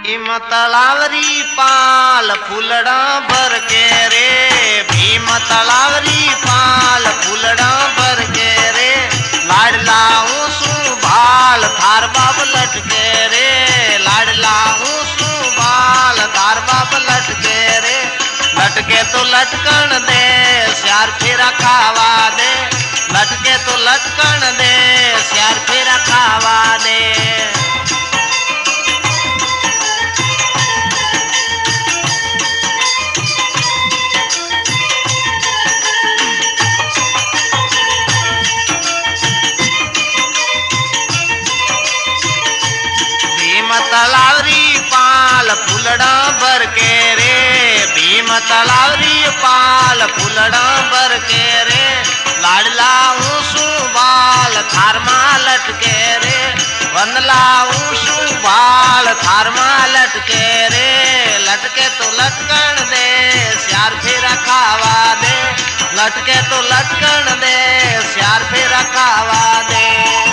भीम तलावरी पाल फूलड़ा भर के रे, भीम तलावरी पाल फूलड़ा भर के रे, लाडला सू भाल थार बाप लटके रे, लाडला सू भाल थार बाप लटके रे, लटके तो लटकन दे श्यार फेरा खावा दे, लटके तो लटकन दे श्यार फेरा खावा दे। तलावरी पाल फूलड़ा भर के रे, भीम तलावरी पाल फूलड़ा भर के रे, लाडला सू बाल थार मां लटके रे, वंदला सू बाल थार मां लटके रे, लटके तो लटकन दे श्यार फेरा खावा दे, लटके तो लटकन दे श्यार फेरा खावा दे।